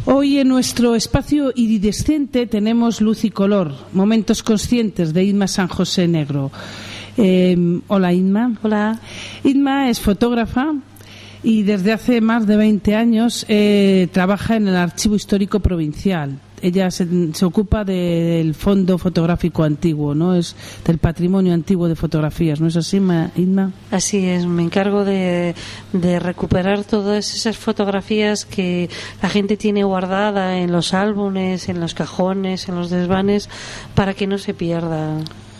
Hoy en nuestro espacio iridescente tenemos Luz y Color, momentos conscientes de Inma San José Negro. Hola Inma. Hola. Inma es fotógrafa y desde hace más de 20 años trabaja en el Archivo Histórico Provincial. Ella se ocupa del Fondo Fotográfico Antiguo, ¿no? Es del patrimonio antiguo de fotografías, ¿no es así, Inma? Así es, me encargo de recuperar todas esas fotografías que la gente tiene guardada en los álbumes, en los cajones, en los desvanes, para que no se pierda.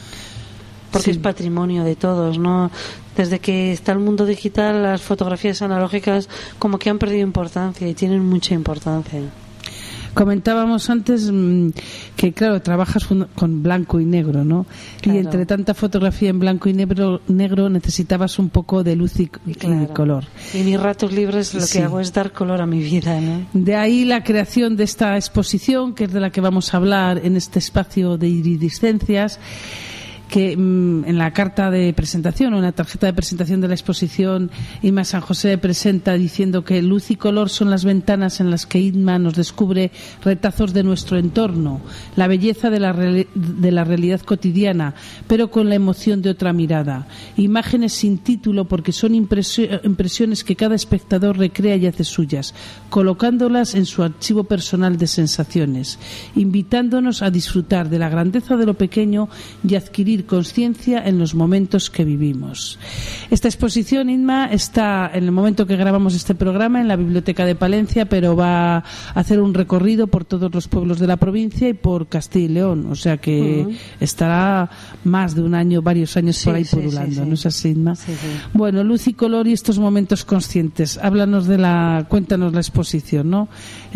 Porque sí, es patrimonio de todos, ¿no? Desde que está el mundo digital, las fotografías analógicas como que han perdido importancia y tienen mucha importancia. Comentábamos antes que, claro, trabajas con blanco y negro, ¿no? Claro. Y entre tanta fotografía en blanco y negro necesitabas un poco de luz y color. Y mis ratos libres lo que hago es dar color a mi vida, ¿no? De ahí la creación de esta exposición, que es de la que vamos a hablar en este espacio de iridiscencias, que en la carta de presentación o en la tarjeta de presentación de la exposición, Inma San José presenta diciendo que luz y color son las ventanas en las que Inma nos descubre retazos de nuestro entorno, la belleza de la realidad cotidiana, pero con la emoción de otra mirada. Imágenes sin título porque son impresiones que cada espectador recrea y hace suyas, colocándolas en su archivo personal de sensaciones, invitándonos a disfrutar de la grandeza de lo pequeño y adquirir conciencia en los momentos que vivimos. Esta exposición, Inma, está en el momento que grabamos este programa en la Biblioteca de Palencia, pero va a hacer un recorrido por todos los pueblos de la provincia y por Castilla y León, o sea que estará más de un año, varios años por ahí pululando, ¿no es así, Inma? Sí. Bueno, luz y color y estos momentos conscientes. Cuéntanos la exposición, ¿no?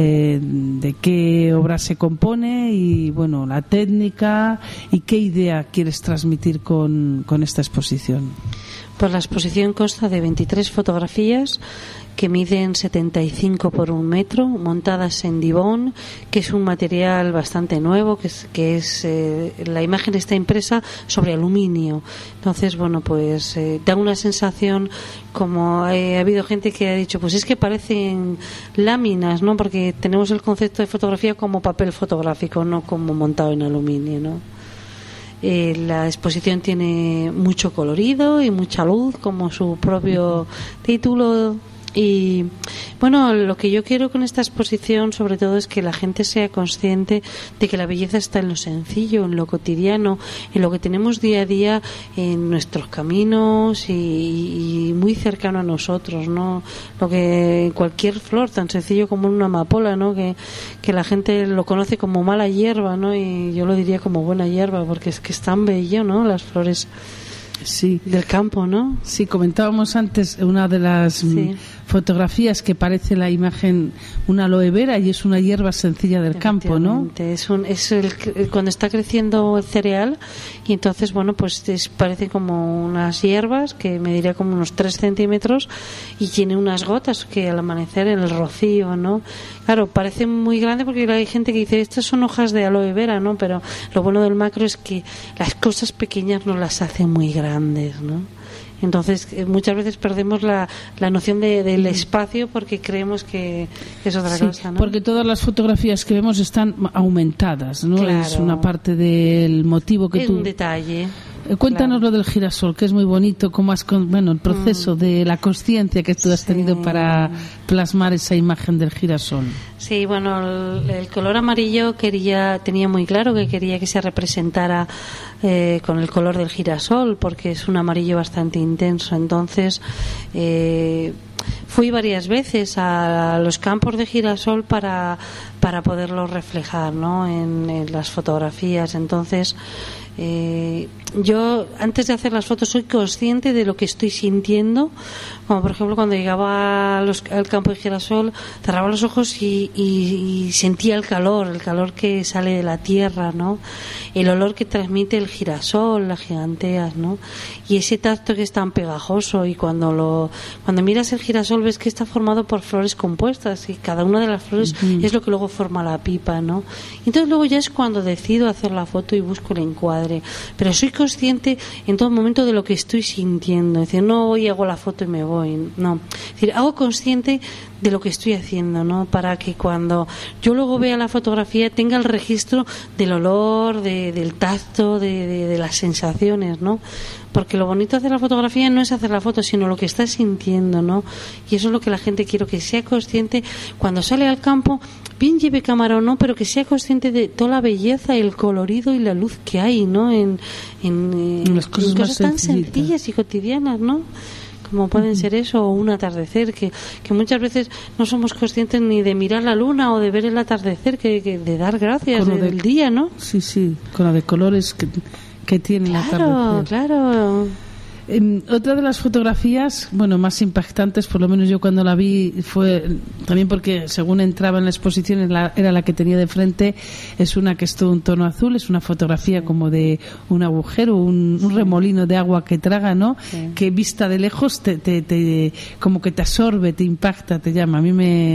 De qué obra se compone y, bueno, la técnica y qué idea quieres transmitir con esta exposición. Pues la exposición consta de 23 fotografías que miden 75 por 1 metro, montadas en Dibond, que es un material bastante nuevo, la imagen está impresa sobre aluminio. Entonces, bueno, pues da una sensación como ha habido gente que ha dicho, pues es que parecen láminas, ¿no? Porque tenemos el concepto de fotografía como papel fotográfico, no como montado en aluminio, ¿no? La exposición tiene mucho colorido y mucha luz, como su propio título. Y bueno, lo que yo quiero con esta exposición sobre todo es que la gente sea consciente de que la belleza está en lo sencillo, en lo cotidiano, en lo que tenemos día a día en nuestros caminos y muy cercano a nosotros, ¿no? Lo que cualquier flor tan sencillo como una amapola, ¿no? Que la gente lo conoce como mala hierba, ¿no? Y yo lo diría como buena hierba, porque es que es tan bello, ¿no? Las flores del campo, ¿no? Sí, comentábamos antes una de las fotografías que parece la imagen una aloe vera y es una hierba sencilla del campo, ¿no? Cuando está creciendo el cereal y entonces, bueno, pues parece como unas hierbas que mediría como unos 3 centímetros y tiene unas gotas que al amanecer en el rocío, ¿no? Claro, parece muy grande porque hay gente que dice, estas son hojas de aloe vera, ¿no? Pero lo bueno del macro es que las cosas pequeñas nos las hacen muy grandes, ¿no? Entonces muchas veces perdemos la noción del espacio porque creemos que es otra cosa, ¿no? Porque todas las fotografías que vemos están aumentadas, ¿no? Claro. Es una parte del motivo que es un detalle. Cuéntanos lo del girasol, que es muy bonito, cómo el proceso de la consciencia que tú has tenido para plasmar esa imagen del girasol. Sí, bueno, el color amarillo tenía muy claro que quería que se representara con el color del girasol, porque es un amarillo bastante intenso. Entonces, fui varias veces a los campos de girasol para poderlo reflejar, ¿no? en las fotografías. Entonces, yo antes de hacer las fotos soy consciente de lo que estoy sintiendo, como por ejemplo cuando llegaba al campo de girasol cerraba los ojos y sentía el calor que sale de la tierra, ¿no? El olor que transmite el girasol, las giganteas, ¿no? Y ese tacto que es tan pegajoso y cuando miras el girasol ves que está formado por flores compuestas y cada una de las flores es lo que luego forma la pipa, ¿no? Entonces luego ya es cuando decido hacer la foto y busco el encuadre, pero soy consciente en todo momento de lo que estoy sintiendo, es decir, no voy y hago la foto y me voy, no, es decir, hago consciente de lo que estoy haciendo, ¿no? Para que cuando yo luego vea la fotografía tenga el registro del olor, del tacto, de las sensaciones, ¿no? Porque lo bonito de hacer la fotografía no es hacer la foto, sino lo que estás sintiendo, ¿no? Y eso es lo que la gente quiero que sea consciente cuando sale al campo, bien lleve cámara o no, pero que sea consciente de toda la belleza, el colorido y la luz que hay, ¿no? En las cosas tan sencillas y cotidianas, ¿no? Como pueden ser eso, o un atardecer, que muchas veces no somos conscientes ni de mirar la luna o de ver el atardecer, que de dar gracias del día, ¿no? Sí, con la de colores que tiene el atardecer. Claro. Otra de las fotografías, bueno, más impactantes, por lo menos yo cuando la vi, fue también porque según entraba en la exposición era la que tenía de frente, es una que es todo un tono azul, es una fotografía como de un agujero, un remolino de agua que traga, ¿no? Sí. Que vista de lejos te como que te absorbe, te impacta, te llama. A mí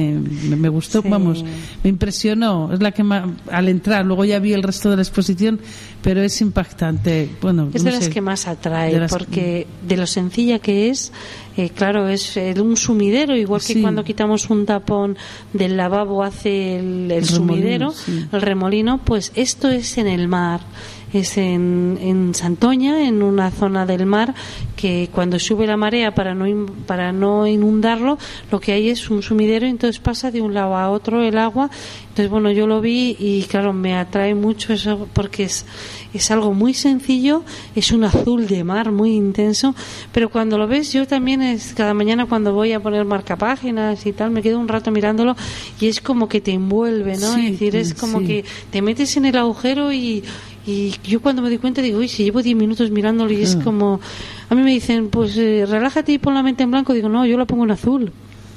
me gustó, vamos, me impresionó. Es la que más, al entrar, luego ya vi el resto de la exposición, pero es impactante. Bueno, es de las que más atrae, porque de lo sencilla que es, claro, es un sumidero, igual que cuando quitamos un tapón del lavabo hace el sumidero, el remolino, pues esto es en el mar. Es en Santoña, en una zona del mar que cuando sube la marea para no inundarlo, lo que hay es un sumidero y entonces pasa de un lado a otro el agua. Entonces, bueno, yo lo vi y claro, me atrae mucho eso porque es algo muy sencillo, es un azul de mar muy intenso, pero cuando lo ves, yo también cada mañana cuando voy a poner marcapáginas y tal, me quedo un rato mirándolo y es como que te envuelve, ¿no? Es decir, es como que te metes en el agujero y yo cuando me doy cuenta digo, uy, si llevo 10 minutos mirándolo y es como... A mí me dicen, pues relájate y pon la mente en blanco. Digo, no, yo la pongo en azul.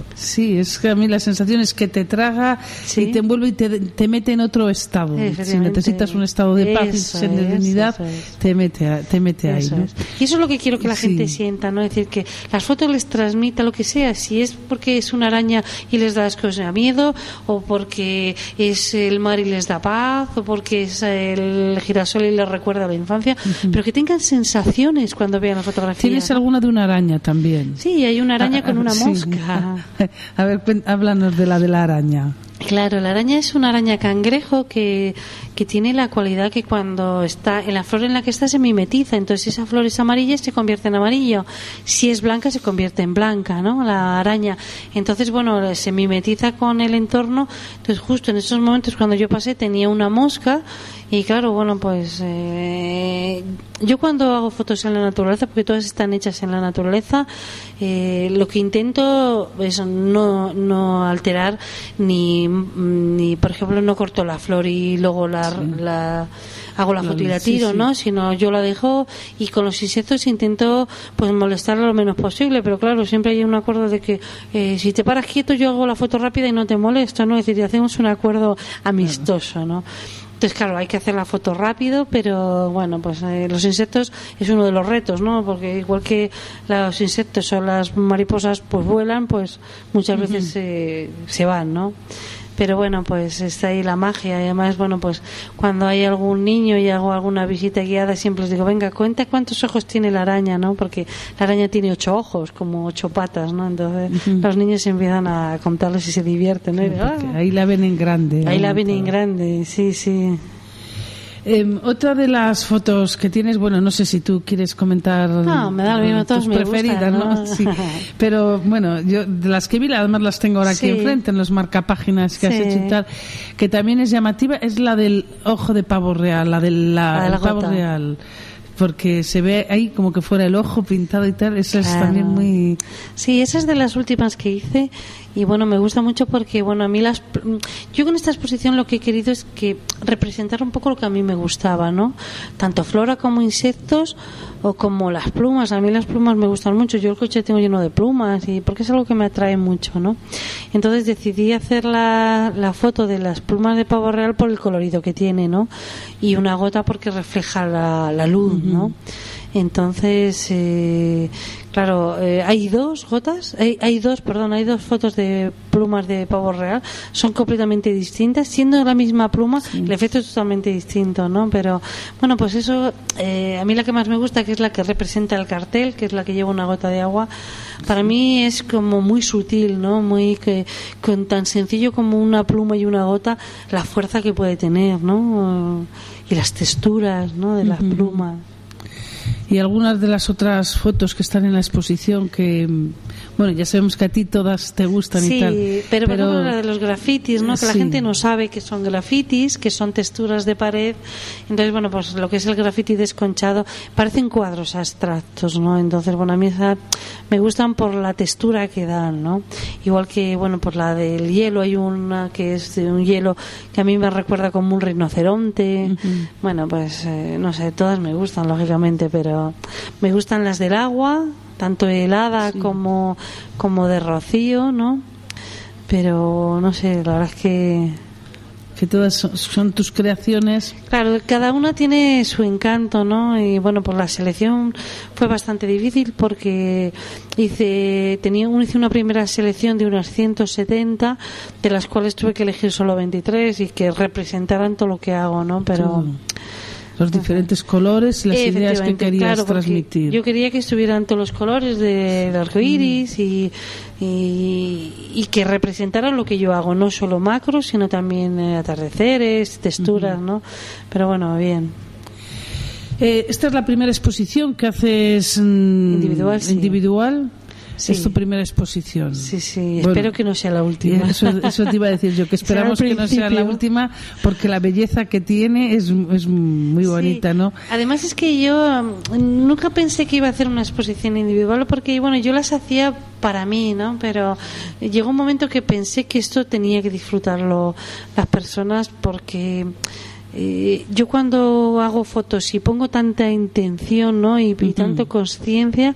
Sí, es que a mí la sensación es que te traga y te envuelve y te mete en otro estado. Si necesitas un estado de paz y serenidad, te mete ahí, ¿no? Y eso es lo que quiero que la gente sienta, ¿no? Es decir, que las fotos les transmita lo que sea, si es porque es una araña y les da asco y miedo, o porque es el mar y les da paz, o porque es el girasol y les recuerda la infancia, pero que tengan sensaciones cuando vean la fotografía. ¿Tienes alguna de una araña también? Sí, hay una araña con una mosca. A ver, háblanos de la araña. Claro, la araña es una araña cangrejo que tiene la cualidad que cuando está en la flor en la que está se mimetiza, entonces si esa flor es amarilla se convierte en amarillo, si es blanca se convierte en blanca, ¿no? La araña. Entonces, bueno, se mimetiza con el entorno. Entonces, justo en esos momentos cuando yo pasé tenía una mosca y claro, bueno, pues yo cuando hago fotos en la naturaleza, porque todas están hechas en la naturaleza, lo que intento es no alterar ni por ejemplo no corto la flor y luego hago la foto y la tiro, ¿no? Sino yo la dejo y con los insectos intento pues molestarla lo menos posible, pero claro, siempre hay un acuerdo de que si te paras quieto yo hago la foto rápida y no te molesto, ¿no? Es decir, hacemos un acuerdo amistoso, ¿no? Entonces, claro, hay que hacer la foto rápido, pero bueno, pues los insectos es uno de los retos, ¿no? Porque igual que los insectos o las mariposas pues vuelan, pues muchas veces se van, ¿no? Pero bueno, pues está ahí la magia. Y además, bueno, pues cuando hay algún niño y hago alguna visita guiada, siempre les digo, venga, cuenta cuántos ojos tiene la araña, ¿no? Porque la araña tiene 8 ojos, como 8 patas, ¿no? Entonces los niños empiezan a contarles y se divierten, ¿no? Ahí la ven en grande. Ahí la ven en grande, sí. Otra de las fotos que tienes, bueno, no sé si tú quieres comentar. No, me da lo mismo, todas me preferidas, gustan, ¿no? Sí. Pero bueno, yo de las que vi, además las tengo ahora aquí enfrente, en los marcapáginas que has hecho y tal, que también es llamativa, es la del ojo de pavo real, la del pavo real. Porque se ve ahí como que fuera el ojo pintado y tal, esa es también muy... Sí, esa es de las últimas que hice y bueno, me gusta mucho porque bueno, a mí yo con esta exposición lo que he querido es que representar un poco lo que a mí me gustaba, ¿no? Tanto flora como insectos o como las plumas. A mí las plumas me gustan mucho, yo el coche tengo lleno de plumas y porque es algo que me atrae mucho, ¿no? Entonces decidí hacer la foto de las plumas de pavo real por el colorido que tiene, ¿no? Y una gota porque refleja la luz, ¿no? Entonces, claro, hay dos fotos de plumas de pavo real, son completamente distintas, siendo la misma pluma, el efecto es totalmente distinto, ¿no? Pero bueno, pues eso, a mí la que más me gusta, que es la que representa el cartel, que es la que lleva una gota de agua, para mí es como muy sutil, ¿no? Con tan sencillo como una pluma y una gota, la fuerza que puede tener, ¿no? Y las texturas, ¿no? De las plumas. Y algunas de las otras fotos que están en la exposición que, bueno, ya sabemos que a ti todas te gustan y tal. Sí, pero por ejemplo la de los grafitis, ¿no? Que la gente no sabe que son grafitis, que son texturas de pared. Entonces, bueno, pues lo que es el grafiti desconchado parecen cuadros abstractos, ¿no? Entonces, bueno, a mí me gustan por la textura que dan, ¿no? Igual que, bueno, por la del hielo, hay una que es de un hielo que a mí me recuerda como un rinoceronte. Bueno, pues no sé, todas me gustan, lógicamente, pero me gustan las del agua, tanto helada como de rocío, ¿no? Pero no sé, la verdad es que todas son tus creaciones. Claro, cada una tiene su encanto, ¿no? Y bueno, pues la selección fue bastante difícil porque hice una primera selección de unas 170, de las cuales tuve que elegir solo 23 y que representaran todo lo que hago, ¿no? Pero los diferentes colores y las ideas que querías transmitir. Yo quería que estuvieran todos los colores del arco iris y que representaran lo que yo hago, no solo macros, sino también atardeceres, texturas, ¿no? Pero bueno, bien. Esta es la primera exposición que haces individual. Sí. Es tu primera exposición. Sí, bueno, espero que no sea la última. Eso te iba a decir yo, que esperamos que no sea la última, porque la belleza que tiene es muy bonita, ¿no? Además es que yo nunca pensé que iba a hacer una exposición individual, porque bueno, yo las hacía para mí, ¿no? Pero llegó un momento que pensé que esto tenía que disfrutarlo las personas, porque yo cuando hago fotos y pongo tanta intención, ¿no? y tanto conciencia,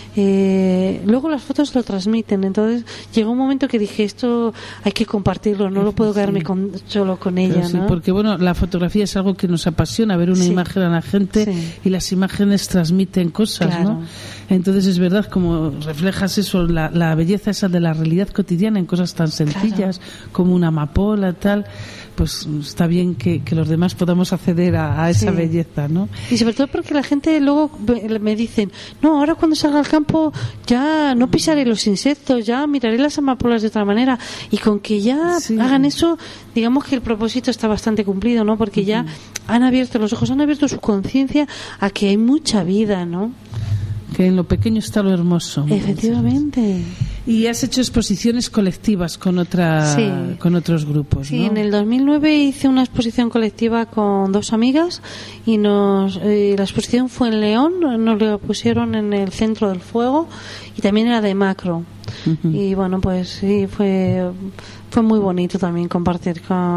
luego las fotos lo transmiten. Entonces llegó un momento que dije, esto hay que compartirlo, no lo puedo quedarme solo con ella, ¿no? Porque bueno, la fotografía es algo que nos apasiona, ver una imagen a la gente, y las imágenes transmiten cosas, ¿no? Entonces es verdad, como reflejas eso, la belleza esa de la realidad cotidiana en cosas tan sencillas como una amapola, tal, pues está bien que los demás podamos acceder a esa belleza, ¿no? Y sobre todo porque la gente luego me dicen, no, ahora cuando salga al campo ya no pisaré los insectos, ya miraré las amapolas de otra manera, y con que ya hagan eso, digamos que el propósito está bastante cumplido, ¿no? Porque ya han abierto los ojos, han abierto su conciencia a que hay mucha vida, ¿no? Que en lo pequeño está lo hermoso. Efectivamente. Y has hecho exposiciones colectivas con otros grupos, ¿no? Sí, en el 2009 hice una exposición colectiva con dos amigas y la exposición fue en León, nos la pusieron en el Centro del Fuego y también era de macro. Y bueno, pues sí, fue muy bonito también compartir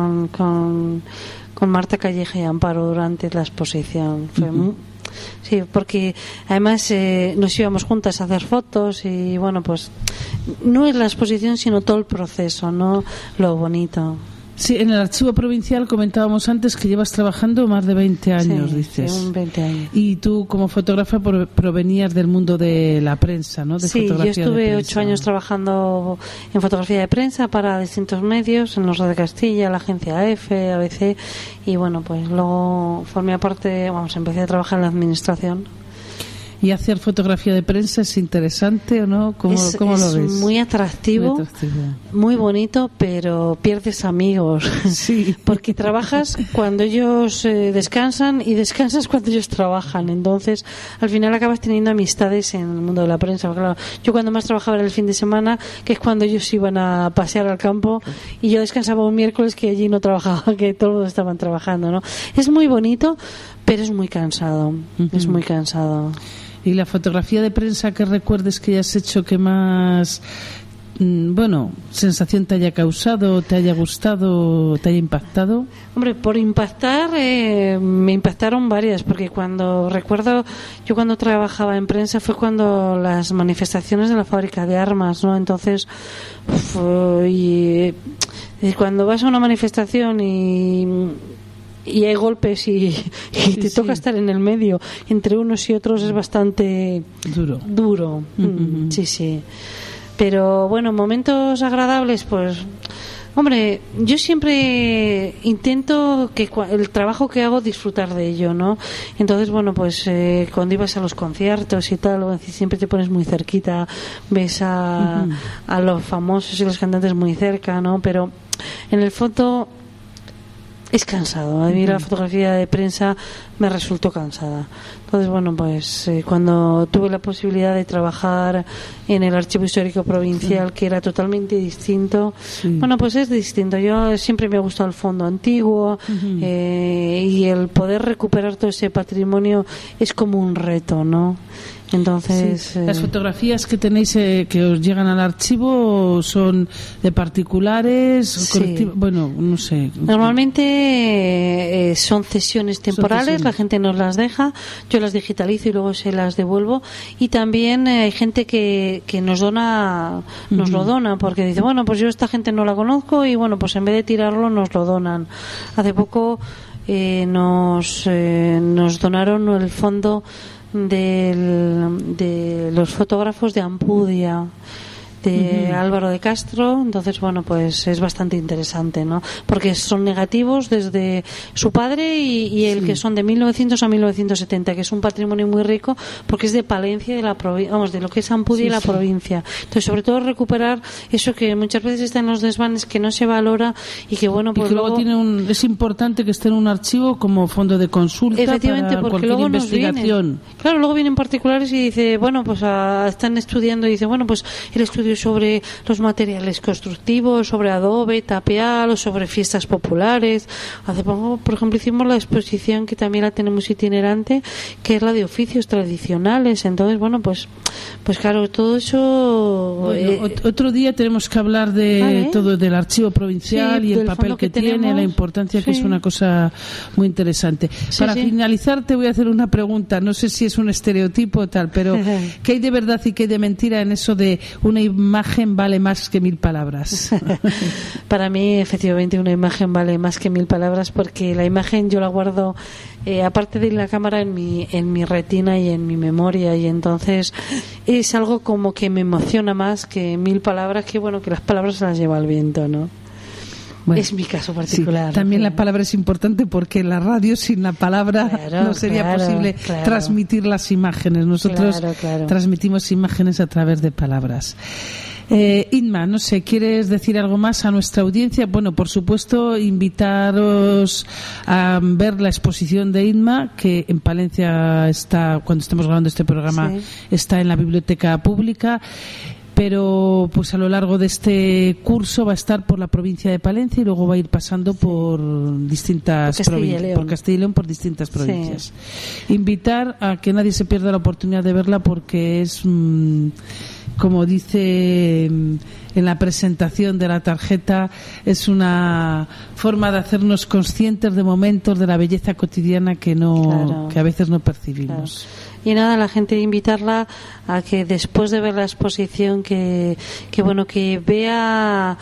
con Marta Calleja y Amparo durante la exposición. Fue sí, porque además nos íbamos juntas a hacer fotos y bueno, pues no es la exposición sino todo el proceso, no lo bonito. Sí, en el Archivo Provincial comentábamos antes que llevas trabajando más de 20 años, dices. Sí, 20 años. Y tú como fotógrafa provenías del mundo de la prensa, ¿no? Sí, yo estuve 8 años trabajando en fotografía de prensa para distintos medios, en los de Castilla, la agencia EFE, ABC, y bueno, pues luego formé parte, empecé a trabajar en la administración. ¿Y hacer fotografía de prensa es interesante o no? ¿Cómo lo ves? Es muy atractivo, muy bonito, pero pierdes amigos. Sí. Porque trabajas cuando ellos descansan y descansas cuando ellos trabajan. Entonces, al final acabas teniendo amistades en el mundo de la prensa. Porque, claro, yo cuando más trabajaba era el fin de semana, que es cuando ellos iban a pasear al campo, y yo descansaba un miércoles que allí no trabajaba, que todos estaban trabajando, ¿no? Es muy bonito, pero es muy cansado. Es muy cansado. ¿Y la fotografía de prensa que recuerdes que hayas hecho que más, sensación te haya causado, te haya gustado, te haya impactado? Hombre, por impactar, me impactaron varias, porque yo cuando trabajaba en prensa fue cuando las manifestaciones de la fábrica de armas, ¿no? Entonces, cuando vas a una manifestación y hay golpes y te toca estar en el medio entre unos y otros, es bastante duro. Sí. Pero bueno, momentos agradables, pues hombre, yo siempre intento que el trabajo que hago disfrutar de ello, ¿no? Entonces, bueno, pues cuando ibas a los conciertos y tal, siempre te pones muy cerquita, ves a los famosos y los cantantes muy cerca, ¿no? Pero en el fondo es cansado. A mí la fotografía de prensa me resultó cansada. Entonces, bueno, pues cuando tuve la posibilidad de trabajar en el Archivo Histórico Provincial, que era totalmente distinto, bueno, pues es distinto. Yo siempre me ha gustado el fondo antiguo y el poder recuperar todo ese patrimonio es como un reto, ¿no? Entonces, las fotografías que tenéis que os llegan al archivo son de particulares, bueno, no sé. Normalmente son cesiones temporales, la gente nos las deja, yo las digitalizo y luego se las devuelvo. Y también hay gente que nos dona, nos lo dona, porque dice, bueno, pues yo esta gente no la conozco y bueno, pues en vez de tirarlo nos lo donan. Hace poco nos donaron el fondo de los fotógrafos de Ampudia, de Álvaro de Castro. Entonces, bueno, pues es bastante interesante, ¿no? Porque son negativos desde su padre y el que son de 1900 a 1970, que es un patrimonio muy rico porque es de Palencia, de la de lo que es Ampudia y la provincia. Entonces, sobre todo recuperar eso que muchas veces está en los desvanes, que no se valora y que, bueno, pues y que luego es importante que esté en un archivo como fondo de consulta. Efectivamente, para porque cualquier luego investigación. Claro, luego vienen particulares y dice, bueno, pues están estudiando y dice, bueno, pues el estudio sobre los materiales constructivos, sobre adobe, tapial o sobre fiestas populares. Hace poco, por ejemplo, hicimos la exposición que también la tenemos itinerante, que es la de oficios tradicionales. Entonces, bueno, pues claro, todo eso. Bueno, otro día tenemos que hablar de todo del archivo provincial y el papel que tiene, la importancia, que es una cosa muy interesante. Para finalizar, te voy a hacer una pregunta. No sé si es un estereotipo o tal, pero ¿qué hay de verdad y qué hay de mentira en eso de una imagen vale más que 1000 palabras? Para mí, efectivamente, una imagen vale más que 1000 palabras, porque la imagen yo la guardo, aparte de la cámara, en mi retina y en mi memoria, y entonces es algo como que me emociona más que 1000 palabras, que bueno, que las palabras se las lleva el viento, ¿no? Bueno, es mi caso particular. También la palabra es importante, porque la radio sin la palabra no sería posible transmitir las imágenes. Nosotros transmitimos imágenes a través de palabras. Inma, no sé, ¿quieres decir algo más a nuestra audiencia? Bueno, por supuesto, invitaros a ver la exposición de Inma, que en Palencia está, cuando estamos grabando este programa, está en la Biblioteca Pública. Pero pues a lo largo de este curso va a estar por la provincia de Palencia y luego va a ir pasando por distintas provincias, por Castilla y León, por distintas provincias. Invitar a que nadie se pierda la oportunidad de verla, porque es, como dice en la presentación de la tarjeta, es una forma de hacernos conscientes de momentos de la belleza cotidiana que a veces no percibimos. Y nada, la gente, invitarla a que después de ver la exposición que vea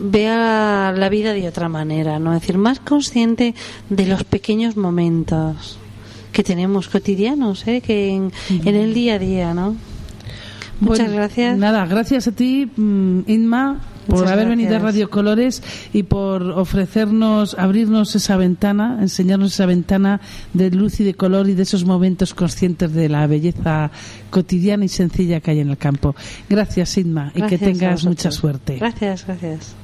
la vida de otra manera, ¿no? Es decir, más consciente de los pequeños momentos que tenemos cotidianos, que en el día a día, ¿no? Muchas gracias. Nada, gracias a ti, Inma, por haber venido a Radio Colores y por abrirnos esa ventana, enseñarnos esa ventana de luz y de color y de esos momentos conscientes de la belleza cotidiana y sencilla que hay en el campo. Gracias, Inma, y que tengas mucha suerte. Gracias.